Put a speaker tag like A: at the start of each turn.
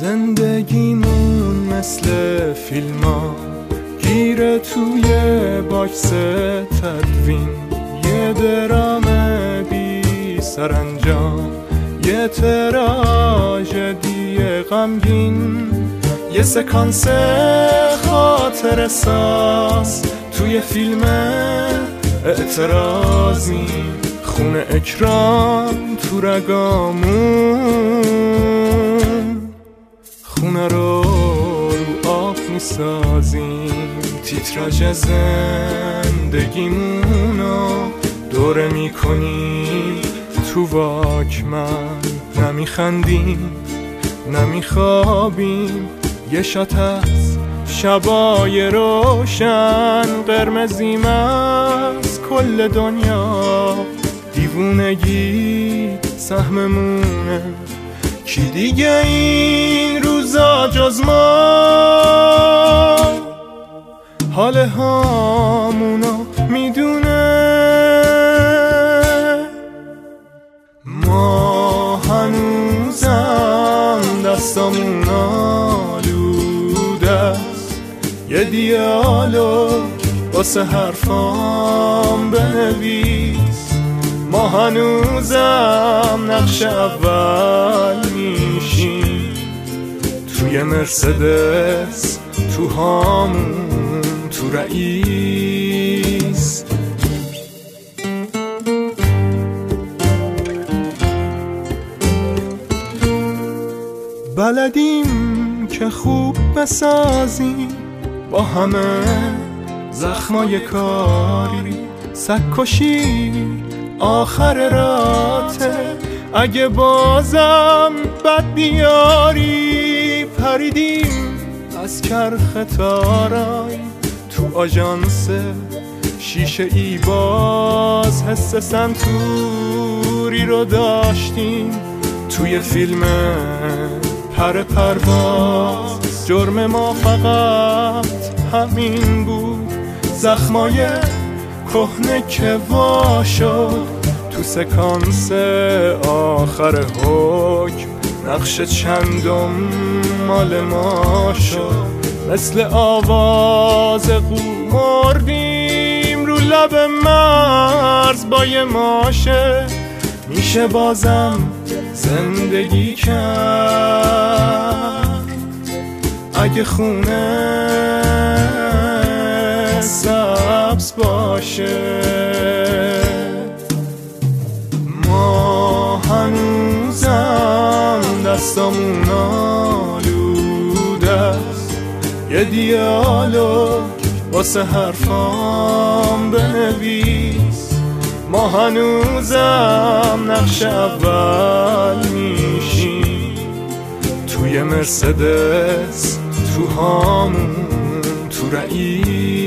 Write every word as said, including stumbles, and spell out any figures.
A: زندگیمون مثل فیلم ها گیره توی باکس تدوین، یه درام بی سرانجام، یه تراژدی غمگین، یه سکانس خاطر ساز توی فیلم اعتراضی، خون اکرام تو رگامون، خونه رو رو آب میسازیم، تیتراژ زندگیمونو دوره میکنیم تو واکمن، نمیخندیم نمیخوابیم، یه شات از شبای روشن، قرمزیم از کل دنیا، دیوونگی سهممونه، کی دیگه این روزا جز ما حال هامونو میدونه، ما هنوزم دستامون آلوده است، یه دیالوگ واسه حرفام بنویس، ما هنوزم نقش اول میشیم توی مرسدس، تو هامون، تو رئیس. بلدیم که خوب بسازیم با همه زخمای کاری، سگ‌کشی آخر راته، اگه بازم بد بیاری، پریدیم از چرخ تارای تو آژانس شیشه ای، باز حس سنتوری رو داشتیم توی فیلم پر پرواز، جرم ما فقط همین بود، زخمای کهنه که وا شد تو سکانس آخر حکم، نقش چندم مال ما شد، مثل آواز قو مردیم رو لب مرز با یه ماشه، میشه بازم زندگی کرد اگه خونه سبز باشه، ما هنوزم دستامون آلوده است، یه دیالوگ واسه حرفام بنویس، ما هنوزم نقش اول میشیم توی مرسدس، تو هامون، تو رئیس.